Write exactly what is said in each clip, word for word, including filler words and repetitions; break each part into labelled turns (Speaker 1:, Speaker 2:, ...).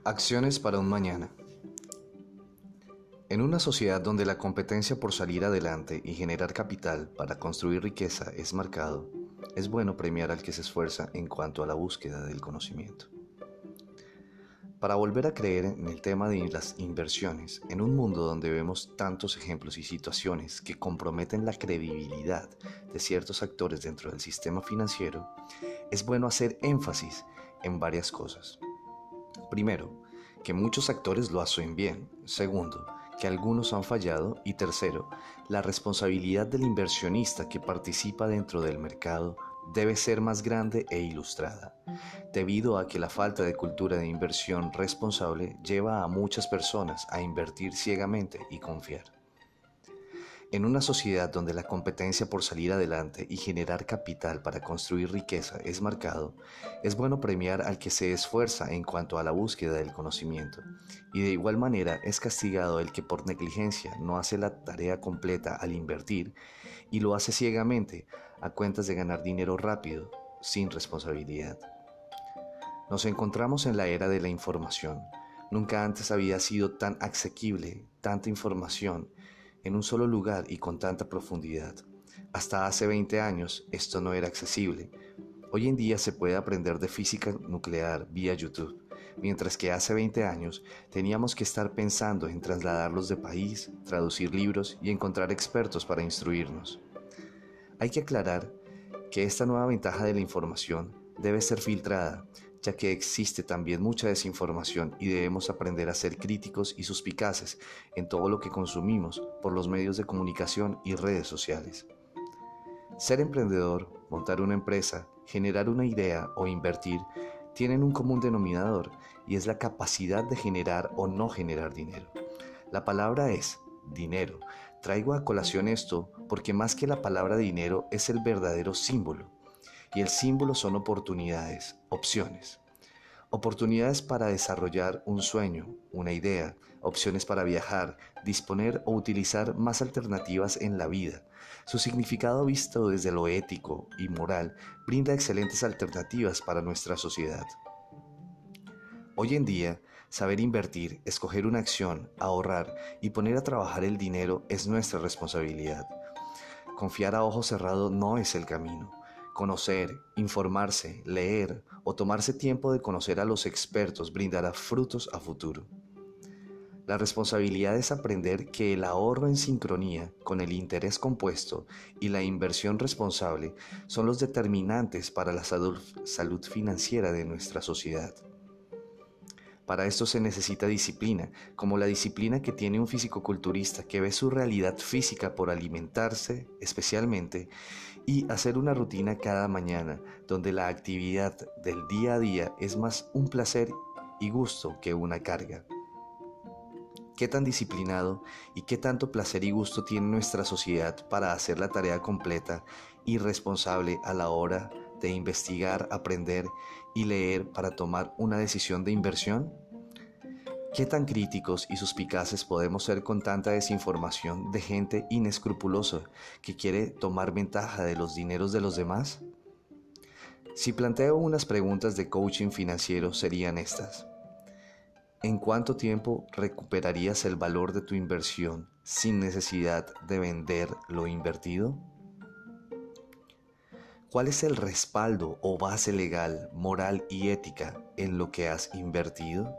Speaker 1: Acciones para un mañana. En una sociedad donde la competencia por salir adelante y generar capital para construir riqueza es marcado, es bueno premiar al que se esfuerza en cuanto a la búsqueda del conocimiento. Para volver a creer en el tema de las inversiones, en un mundo donde vemos tantos ejemplos y situaciones que comprometen la credibilidad de ciertos actores dentro del sistema financiero, es bueno hacer énfasis en varias cosas. Primero, que muchos actores lo hacen bien. Segundo, que algunos han fallado. Y tercero, la responsabilidad del inversionista que participa dentro del mercado debe ser más grande e ilustrada, debido a que la falta de cultura de inversión responsable lleva a muchas personas a invertir ciegamente y confiar. En una sociedad donde la competencia por salir adelante y generar capital para construir riqueza es marcado, es bueno premiar al que se esfuerza en cuanto a la búsqueda del conocimiento, y de igual manera es castigado el que por negligencia no hace la tarea completa al invertir y lo hace ciegamente a cuentas de ganar dinero rápido, sin responsabilidad. Nos encontramos en la era de la información. Nunca antes había sido tan asequible tanta información en un solo lugar y con tanta profundidad. Hasta hace veinte años esto no era accesible. Hoy en día se puede aprender de física nuclear vía YouTube, mientras que hace veinte años teníamos que estar pensando en trasladarlos de país, traducir libros y encontrar expertos para instruirnos. Hay que aclarar que esta nueva ventaja de la información debe ser filtrada, ya que existe también mucha desinformación y debemos aprender a ser críticos y suspicaces en todo lo que consumimos por los medios de comunicación y redes sociales. Ser emprendedor, montar una empresa, generar una idea o invertir tienen un común denominador, y es la capacidad de generar o no generar dinero. La palabra es dinero. Traigo a colación esto porque más que la palabra dinero es el verdadero símbolo. Y el símbolo son oportunidades, opciones. Oportunidades para desarrollar un sueño, una idea, opciones para viajar, disponer o utilizar más alternativas en la vida. Su significado visto desde lo ético y moral brinda excelentes alternativas para nuestra sociedad. Hoy en día, saber invertir, escoger una acción, ahorrar y poner a trabajar el dinero es nuestra responsabilidad. Confiar a ojo cerrado no es el camino. Conocer, informarse, leer o tomarse tiempo de conocer a los expertos brindará frutos a futuro. La responsabilidad es aprender que el ahorro en sincronía con el interés compuesto y la inversión responsable son los determinantes para la salud, salud financiera de nuestra sociedad. Para esto se necesita disciplina, como la disciplina que tiene un fisicoculturista que ve su realidad física por alimentarse especialmente y hacer una rutina cada mañana, donde la actividad del día a día es más un placer y gusto que una carga. ¿Qué tan disciplinado y qué tanto placer y gusto tiene nuestra sociedad para hacer la tarea completa y responsable a la hora de investigar, aprender y leer para tomar una decisión de inversión? ¿Qué tan críticos y suspicaces podemos ser con tanta desinformación de gente inescrupulosa que quiere tomar ventaja de los dineros de los demás? Si planteo unas preguntas de coaching financiero, serían estas. ¿En cuánto tiempo recuperarías el valor de tu inversión sin necesidad de vender lo invertido? ¿Cuál es el respaldo o base legal, moral y ética en lo que has invertido?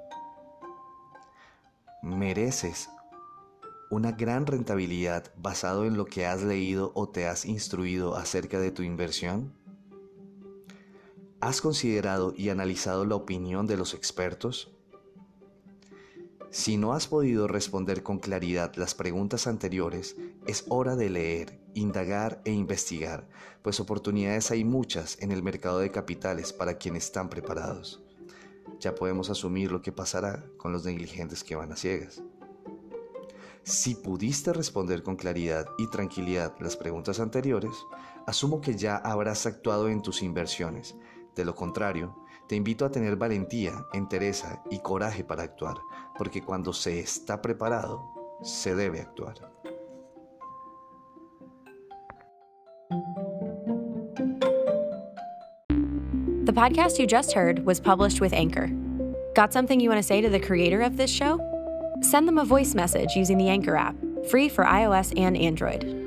Speaker 1: ¿Mereces una gran rentabilidad basado en lo que has leído o te has instruido acerca de tu inversión? ¿Has considerado y analizado la opinión de los expertos? Si no has podido responder con claridad las preguntas anteriores, es hora de leer, indagar e investigar, pues oportunidades hay muchas en el mercado de capitales para quienes están preparados. Ya podemos asumir lo que pasará con los negligentes que van a ciegas. Si pudiste responder con claridad y tranquilidad las preguntas anteriores, asumo que ya habrás actuado en tus inversiones. De lo contrario, te invito a tener valentía, entereza y coraje para actuar, porque cuando se está preparado, se debe actuar.
Speaker 2: The podcast you just heard was published with Anchor. Got something you want to say to the creator of this show? Send them a voice message using the Anchor app, free for iOS and Android.